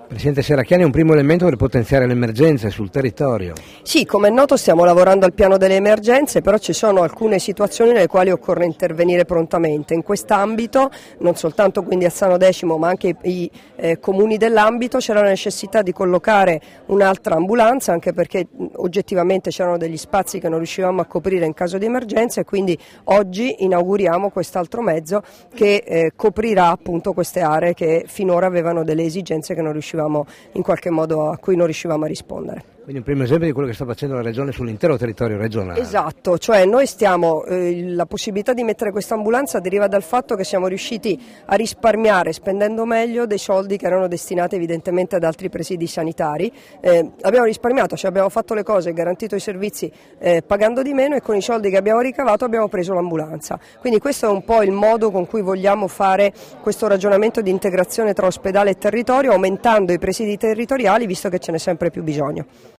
Presidente Serracchiani, è un primo elemento per potenziare le emergenze sul territorio. Sì, come è noto stiamo lavorando al piano delle emergenze, però ci sono alcune situazioni nelle quali occorre intervenire prontamente. In quest'ambito, non soltanto quindi a Sano Decimo, ma anche i comuni dell'ambito, c'era la necessità di collocare un'altra ambulanza, anche perché oggettivamente c'erano degli spazi che non riuscivamo a coprire in caso di emergenza, e quindi oggi inauguriamo quest'altro mezzo che coprirà appunto queste aree che finora avevano delle esigenze che non riuscivamo in qualche modo a cui non riuscivamo a rispondere. Quindi un primo esempio di quello che sta facendo la Regione sull'intero territorio regionale. Esatto, cioè noi stiamo, la possibilità di mettere questa ambulanza deriva dal fatto che siamo riusciti a risparmiare, spendendo meglio, dei soldi che erano destinati evidentemente ad altri presidi sanitari. Abbiamo risparmiato, cioè abbiamo fatto le cose, garantito i servizi pagando di meno, e con i soldi che abbiamo ricavato abbiamo preso l'ambulanza. Quindi questo è un po' il modo con cui vogliamo fare questo ragionamento di integrazione tra ospedale e territorio, aumentando i presidi territoriali, visto che ce n'è sempre più bisogno.